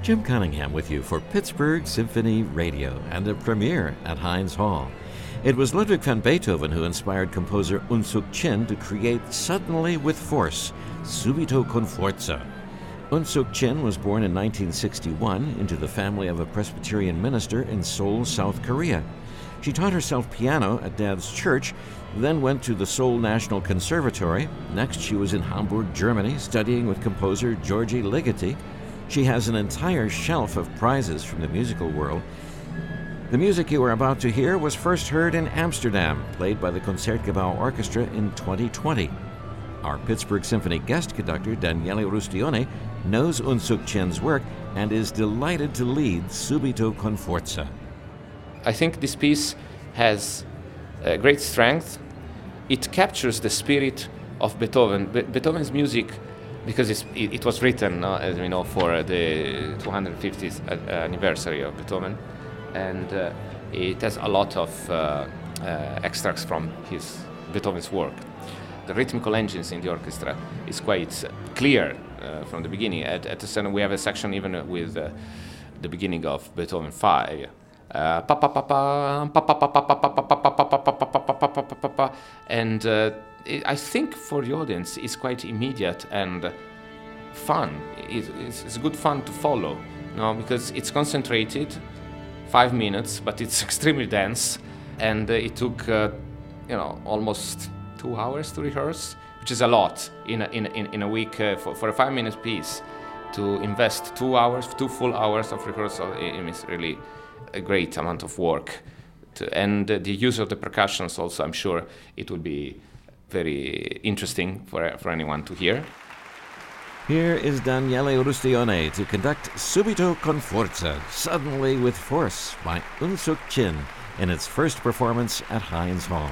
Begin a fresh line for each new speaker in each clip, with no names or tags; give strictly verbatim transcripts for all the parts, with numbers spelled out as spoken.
Jim Cunningham with you for Pittsburgh Symphony Radio and a premiere at Heinz Hall. It was Ludwig van Beethoven who inspired composer Unsuk Chin to create Suddenly with Force, Subito con Forza. Unsuk Chin was born in nineteen sixty-one into the family of a Presbyterian minister in Seoul, South Korea. She taught herself piano at Dad's church, then went to the Seoul National Conservatory. Next, she was in Hamburg, Germany, studying with composer Georgi Ligeti. She has an entire shelf of prizes from the musical world. The music you are about to hear was first heard in Amsterdam, played by the Concertgebouw Orchestra in twenty twenty. Our Pittsburgh Symphony guest conductor, Daniele Rustione, knows Unsuk Chin's work and is delighted to lead Subito con Forza.
I think this piece has uh, great strength. It captures the spirit of Beethoven. Be- Beethoven's music, because it's, it, it was written, uh, as we know, for the two hundred fiftieth anniversary of Beethoven, and uh, it has a lot of uh, uh, extracts from his Beethoven's work. The rhythmical engines in the orchestra is quite clear uh, from the beginning. At, at the center, we have a section even with uh, the beginning of Beethoven five. And uh, I think for the audience it's quite immediate and fun. It's, it's good fun to follow, you know, because it's concentrated, five minutes, but it's extremely dense, and uh, it took uh, you know almost two hours to rehearse, which is a lot in a, in in, in a week uh, for, for a five-minute piece. To invest two hours, two full hours of rehearsal is really a great amount of work. To, and uh, the use of the percussions also, I'm sure it will be very interesting for for anyone to hear.
Here is Daniele Rustione to conduct Subito con Forza, Suddenly with Force, by Unsuk Chin, in its first performance at Heinz Hall.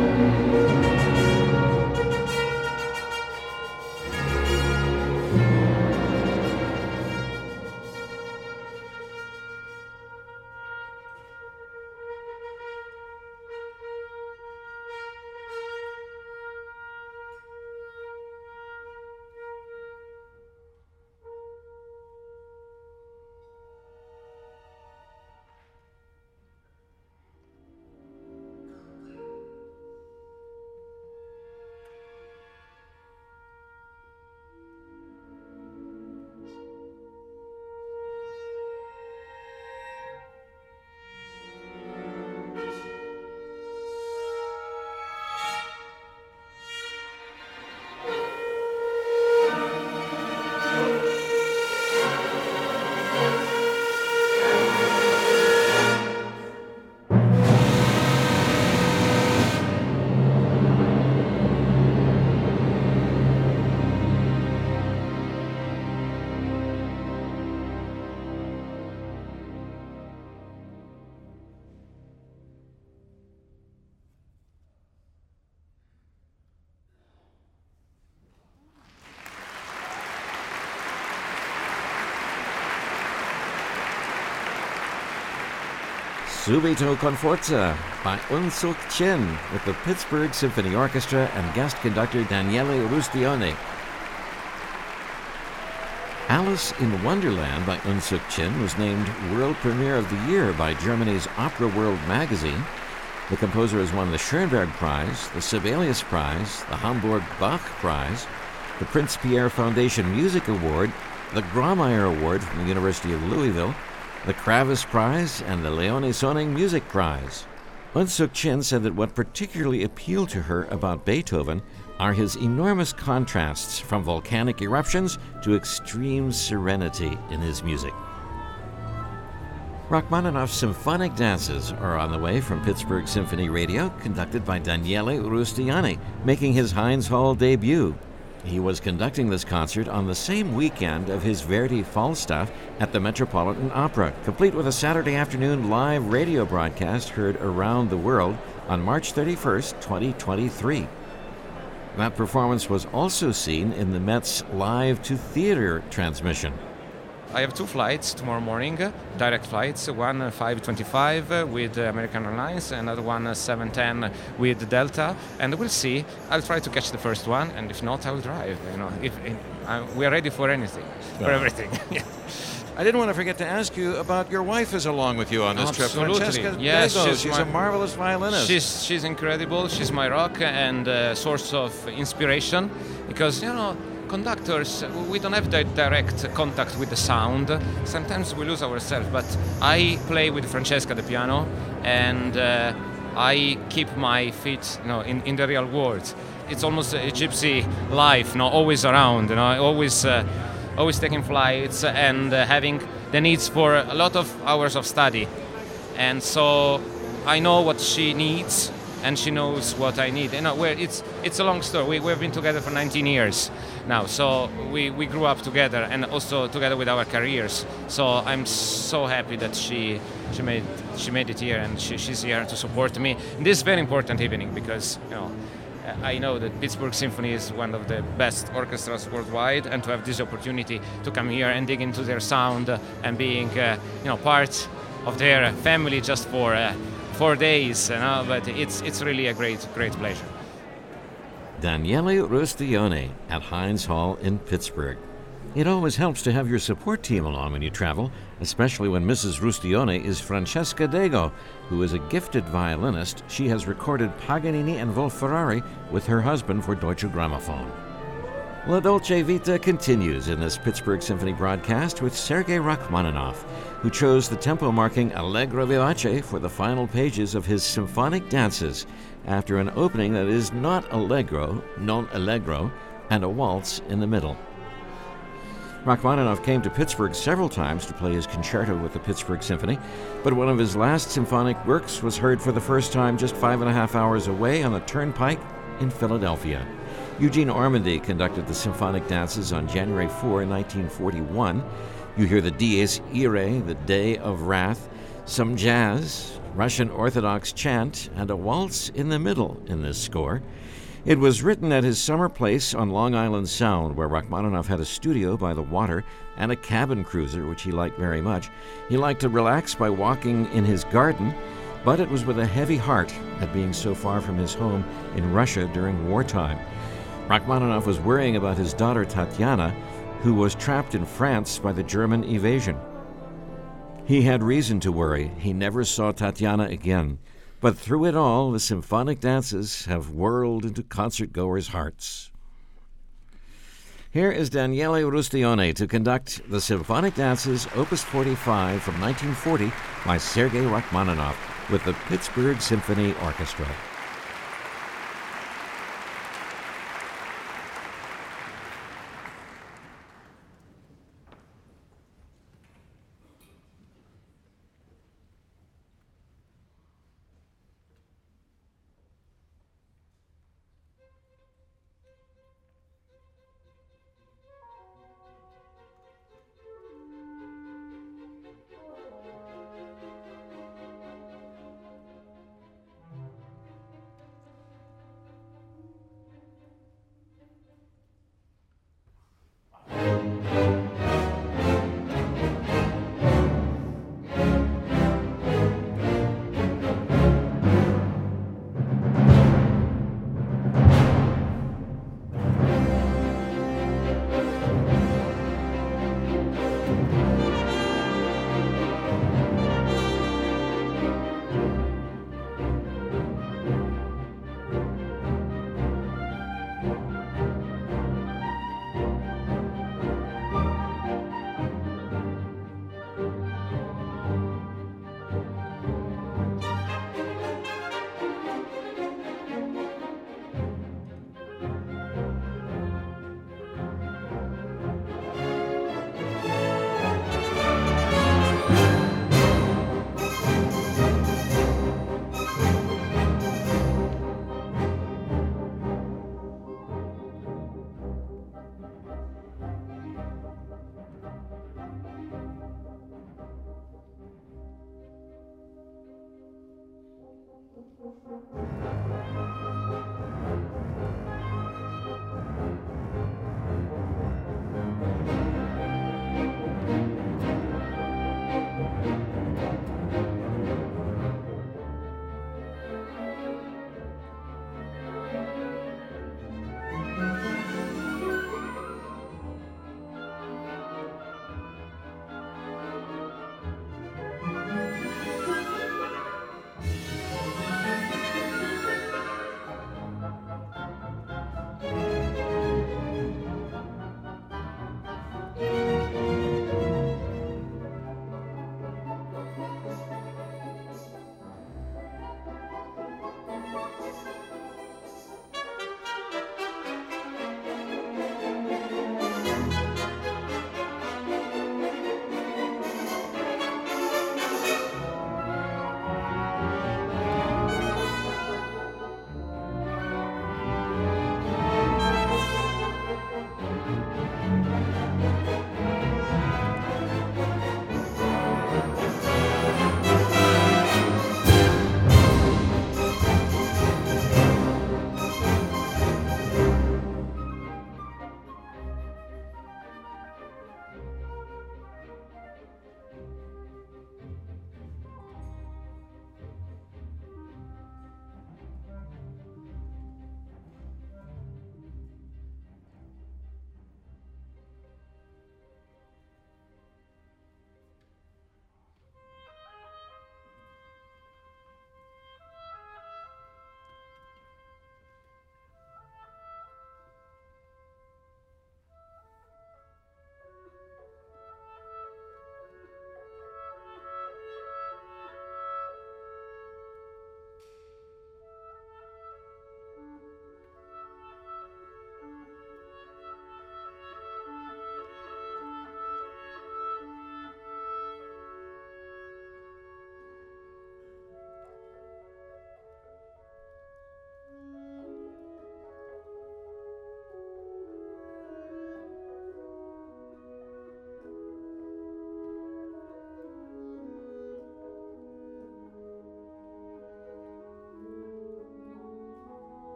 Subito con Forza by Unsuk Chin with the Pittsburgh Symphony Orchestra and guest conductor Daniele Rustione. Alice in Wonderland by Unsuk Chin was named World Premiere of the Year by Germany's Opera World magazine. The composer has won the Schoenberg Prize, the Sibelius Prize, the Hamburg Bach Prize, the Prince Pierre Foundation Music Award, the Grawemeyer Award from the University of Louisville, the Kravis Prize, and the Leone Soning Music Prize. Unsuk Chin said that what particularly appealed to her about Beethoven are his enormous contrasts from volcanic eruptions to extreme serenity in his music. Rachmaninoff's symphonic dances are on the way from Pittsburgh Symphony Radio, conducted by Daniele Rustiani, making his Heinz Hall debut. He was conducting this concert on the same weekend of his Verdi Falstaff at the Metropolitan Opera, complete with a Saturday afternoon live radio broadcast heard around the world on March thirty-first, twenty twenty-three. That performance was also seen in the Met's live-to-theater transmission.
I have two flights tomorrow morning, direct flights, one five twenty-five with American Airlines, another one seven ten with Delta, and we'll see. I'll try to catch the first one, and if not, I will drive. You know, if, if uh, we are ready for anything,
yeah.
for everything.
I didn't want to forget to ask you about your wife is along with you on this
Absolutely.
trip. Francesca
yes,
Dego.
she's,
she's
my,
a marvelous violinist.
She's she's incredible. She's my rock and uh, source of inspiration, because you know. Conductors, we don't have that direct contact with the sound. Sometimes we lose ourselves, but I play with Francesca the piano, and uh, I keep my feet, you know, in, in the real world. It's almost a gypsy life, you know, always around, you know, always, uh, always taking flights and uh, having the needs for a lot of hours of study. And so I know what she needs, and she knows what I need. You know, we're, it's it's a long story. We, we've been together for nineteen years now, so we, we grew up together, and also together with our careers. So I'm so happy that she she made she made it here, and she, she's here to support me in this very important evening, because you know I know that Pittsburgh Symphony is one of the best orchestras worldwide, and to have this opportunity to come here and dig into their sound and being uh, you know part of their family just for. Uh, Four days, you know, but it's it's really a great, great pleasure.
Daniele Rustione at Heinz Hall in Pittsburgh. It always helps to have your support team along when you travel, especially when Missus Rustione is Francesca Dego, who is a gifted violinist. She has recorded Paganini and Wolf-Ferrari with her husband for Deutsche Grammophon. La Dolce Vita continues in this Pittsburgh Symphony broadcast with Sergei Rachmaninoff, who chose the tempo marking Allegro Vivace for the final pages of his symphonic dances after an opening that is not allegro, non allegro, and a waltz in the middle. Rachmaninoff came to Pittsburgh several times to play his concerto with the Pittsburgh Symphony, but one of his last symphonic works was heard for the first time just five and a half hours away on the Turnpike in Philadelphia. Eugene Ormandy conducted the symphonic dances on January fourth, nineteen forty-one. You hear the Dies Irae, the Day of Wrath, Some jazz, Russian Orthodox chant, and a waltz in the middle in this score. It was written at his summer place on Long Island Sound, where Rachmaninoff had a studio by the water and a cabin cruiser, which he liked very much. He liked to relax by walking in his garden, but it was with a heavy heart at being so far from his home in Russia during wartime. Rachmaninoff was worrying about his daughter Tatiana, who was trapped in France by the German invasion. He had reason to worry. He never saw Tatiana again. But through it all, the symphonic dances have whirled into concert-goers' hearts. Here is Daniele Rustione to conduct the Symphonic Dances, Opus forty-five from nineteen forty by Sergei Rachmaninoff with the Pittsburgh Symphony Orchestra.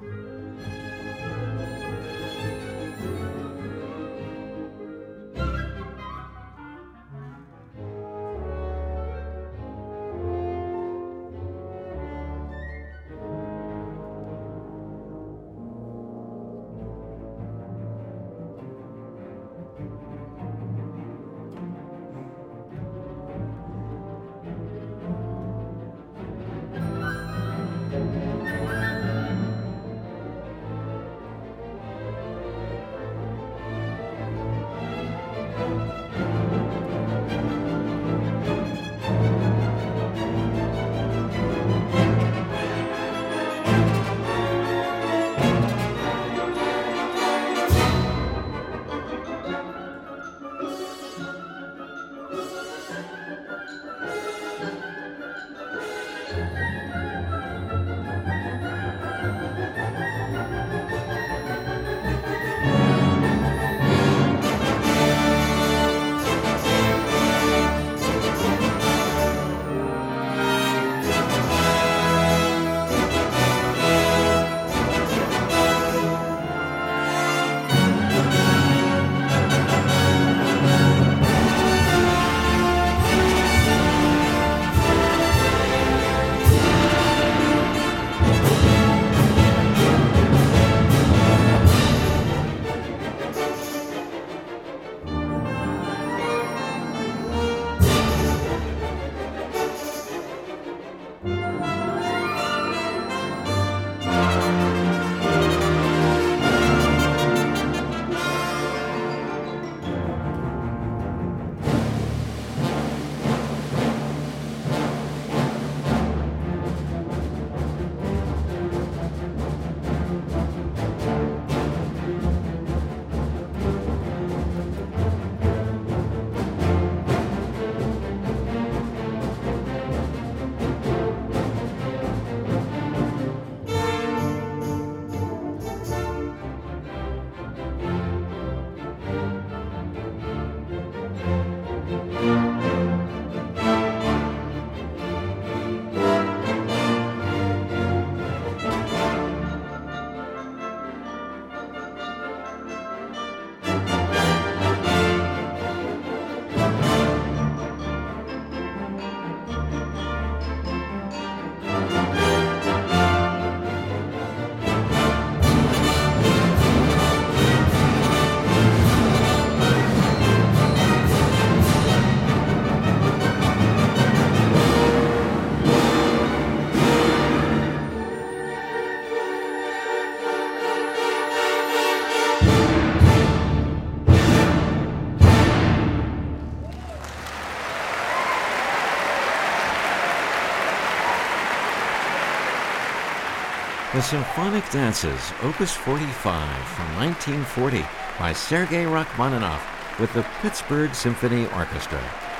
The Symphonic Dances, Opus forty-five from nineteen forty by Sergei Rachmaninoff with the Pittsburgh Symphony Orchestra.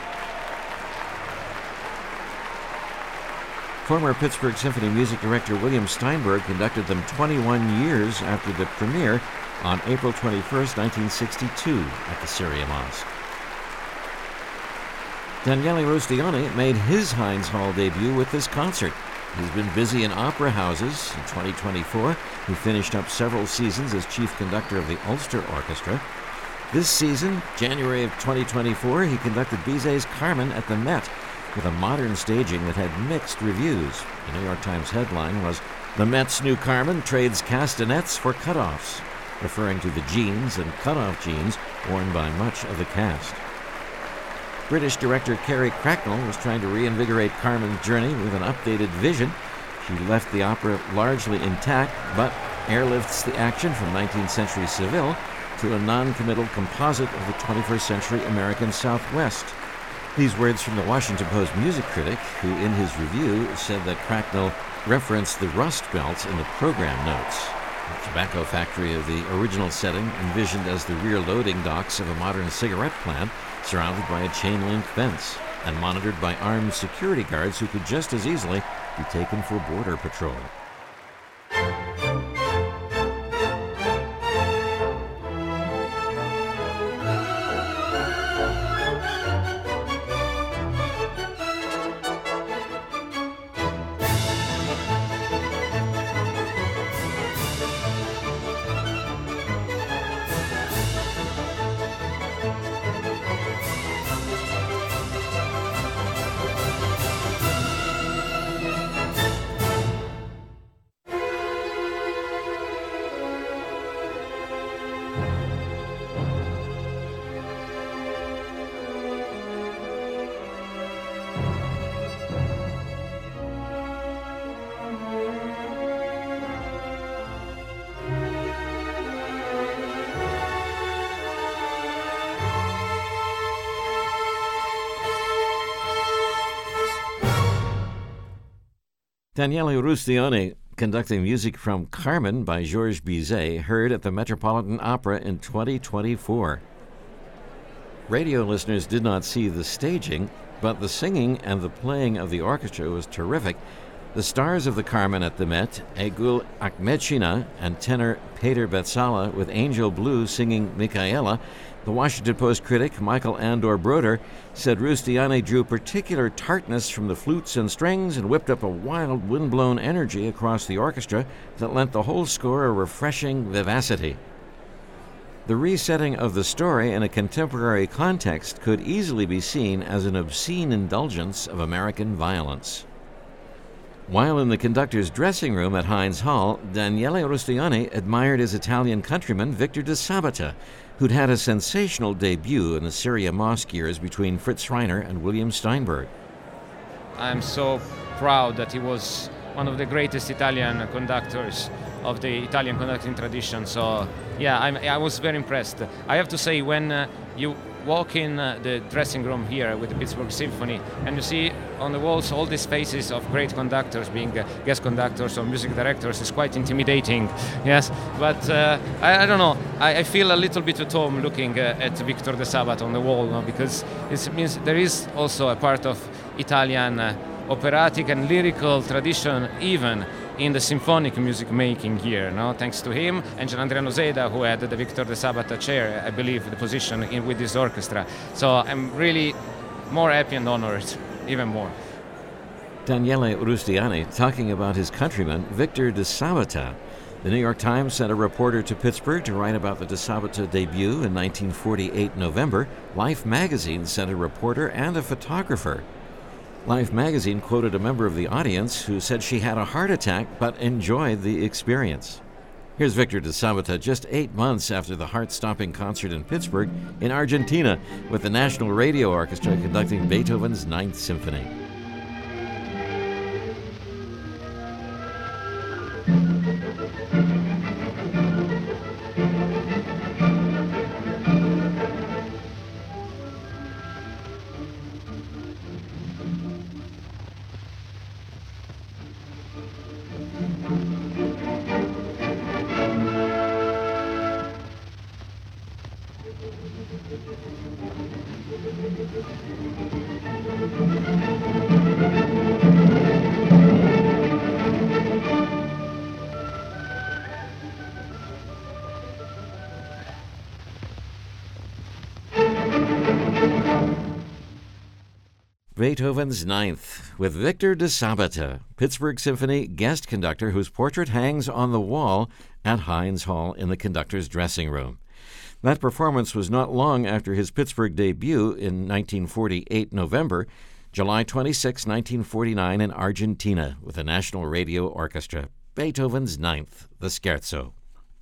Former Pittsburgh Symphony music director William Steinberg conducted them twenty-one years after the premiere on April twenty-first, nineteen sixty-two at the Syria Mosque. Daniele Rustioni made his Heinz Hall debut with this concert. He's been busy in opera houses. In twenty twenty-four, he finished up several seasons as chief conductor of the Ulster Orchestra. This season, January of twenty twenty-four, he conducted Bizet's Carmen at the Met with a modern staging that had mixed reviews. The New York Times headline was, "The Met's new Carmen trades castanets for cutoffs," referring to the jeans and cutoff jeans worn by much of the cast. British director Kerry Cracknell was trying to reinvigorate Carmen's journey with an updated vision. She left the opera largely intact, but airlifts the action from nineteenth century Seville to a non-committal composite of the twenty-first century American Southwest. These words from the Washington Post music critic, who in his review said that Cracknell referenced the Rust Belt in the program notes. The tobacco factory of the original setting, envisioned as the rear loading docks of a modern cigarette plant, surrounded by a chain-link fence, and monitored by armed security guards who could just as easily be taken for border patrol. Daniele Rustioni conducting music from Carmen by Georges Bizet, heard at the Metropolitan Opera in twenty twenty-four. Radio listeners did not see the staging, but the singing and the playing of the orchestra was terrific. The stars of the Carmen at the Met, Egul Akmechina and tenor Peter Betsala with Angel Blue singing Micaela. The Washington Post critic Michael Andor Broder said Rustiani drew particular tartness from the flutes and strings and whipped up a wild, wind-blown energy across the orchestra that lent the whole score a refreshing vivacity. The resetting of the story in a contemporary context could easily be seen as an obscene indulgence of American violence. While in the conductor's dressing room at Heinz Hall, Daniele Rustiani admired his Italian countryman Victor de Sabata, who'd had a sensational debut in the Syria Mosque years between Fritz Reiner and William Steinberg.
I'm so proud that he was one of the greatest Italian conductors of the Italian conducting tradition. So, yeah, I'm, I was very impressed. I have to say, when uh, you walk in uh, the dressing room here with the Pittsburgh Symphony and you see on the walls all these faces of great conductors being uh, guest conductors or music directors, it's quite intimidating, yes. But uh, I, I don't know, I, I feel a little bit at home looking uh, at Victor de Sabat on the wall, no? Because it means there is also a part of Italian uh, operatic and lyrical tradition even in the symphonic music making here, no? Thanks to him and Gianandrea Noseda, who had the Victor de Sabata chair, I believe, the position in, with this orchestra. So I'm really more happy and honored, even more.
Daniele Rustiani talking about his countryman, Victor de Sabata. The New York Times sent a reporter to Pittsburgh to write about the de Sabata debut in nineteen forty-eight November. Life magazine sent a reporter and a photographer. Life magazine quoted a member of the audience who said she had a heart attack but enjoyed the experience. Here's Victor de Sabata just eight months after the heart-stopping concert in Pittsburgh in Argentina with the National Radio Orchestra conducting Beethoven's Ninth Symphony. Beethoven's Ninth, with Victor de Sabata, Pittsburgh Symphony guest conductor whose portrait hangs on the wall at Heinz Hall in the conductor's dressing room. That performance was not long after his Pittsburgh debut in nineteen forty-eight November, July twenty-sixth, nineteen forty-nine in Argentina with the National Radio Orchestra. Beethoven's Ninth, the Scherzo.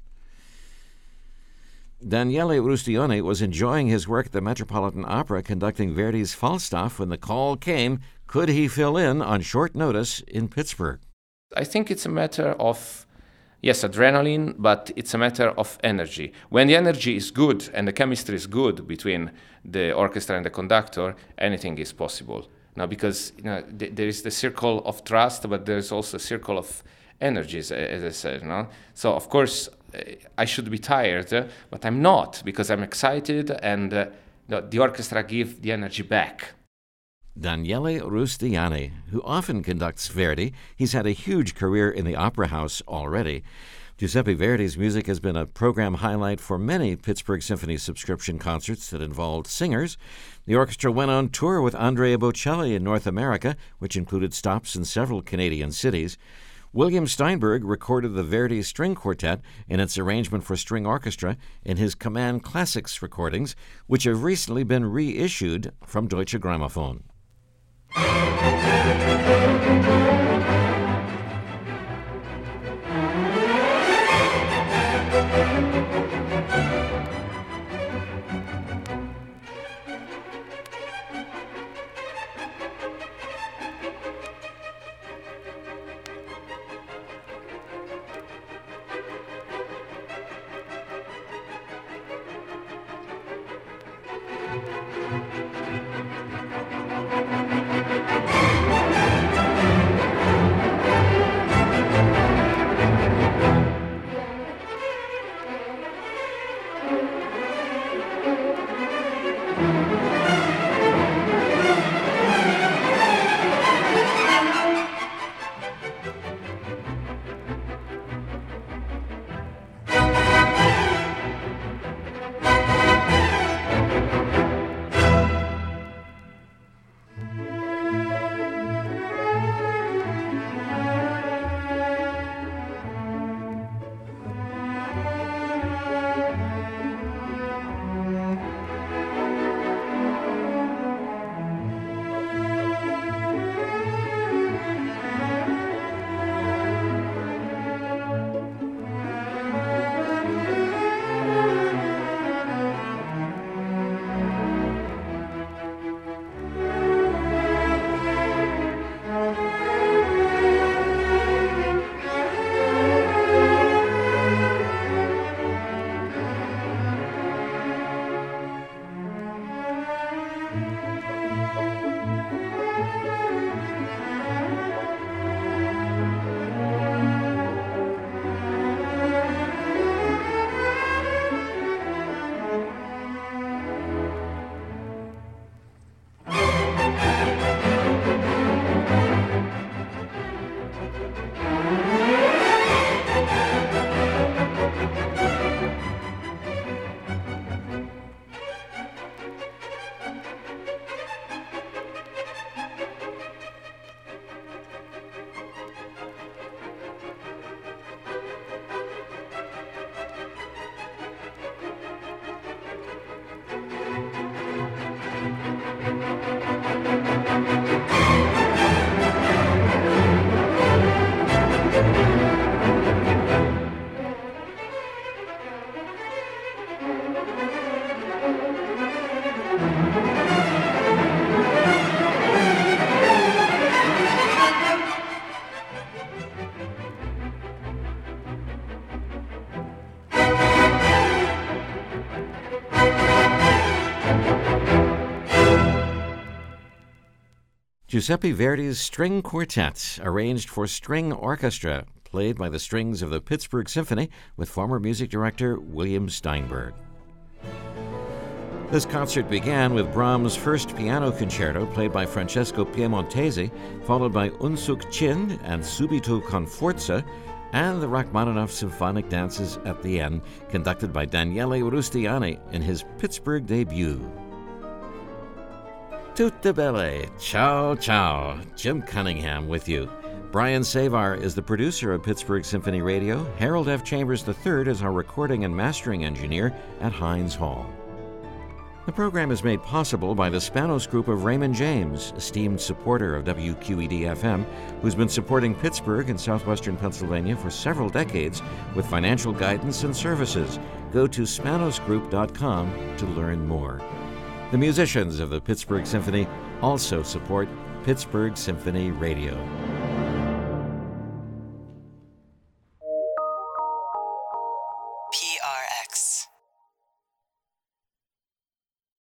Daniele Rustioni was enjoying his work at the Metropolitan Opera conducting Verdi's Falstaff when the call came, could he fill in on short notice in Pittsburgh?
I think it's a matter of, yes, adrenaline, but it's a matter of energy. When the energy is good and the chemistry is good between the orchestra and the conductor, anything is possible. Now, because you know, th- there is the circle of trust, but there's also a circle of energies, as I said. No? So, of course, I should be tired, uh, but I'm not, because I'm excited and uh, the, the orchestra give the energy back.
Daniele Rustiani, who often conducts Verdi. He's had a huge career in the Opera House already. Giuseppe Verdi's music has been a program highlight for many Pittsburgh Symphony subscription concerts that involved singers. The orchestra went on tour with Andrea Bocelli in North America, which included stops in several Canadian cities. William Steinberg recorded the Verdi String Quartet in its arrangement for string orchestra in his Command Classics recordings, which have recently been reissued from Deutsche Grammophon. Giuseppe Verdi's String Quartet, arranged for string orchestra, played by the strings of the Pittsburgh Symphony with former music director William Steinberg. This concert began with Brahms' first piano concerto played by Francesco Piemontesi, followed by Unsuk Chin and Subito con Forza, and the Rachmaninoff symphonic dances at the end, conducted by Daniele Rustiani in his Pittsburgh debut. Tutte belle, ciao ciao, Jim Cunningham with you. Brian Savar is the producer of Pittsburgh Symphony Radio. Harold F. Chambers the third is our recording and mastering engineer at Heinz Hall. The program is made possible by the Spanos Group of Raymond James, esteemed supporter of W Q E D F M, who's been supporting Pittsburgh and southwestern Pennsylvania for several decades with financial guidance and services. Go to spanos group dot com to learn more. The musicians of the Pittsburgh Symphony also support Pittsburgh Symphony Radio.
P R X.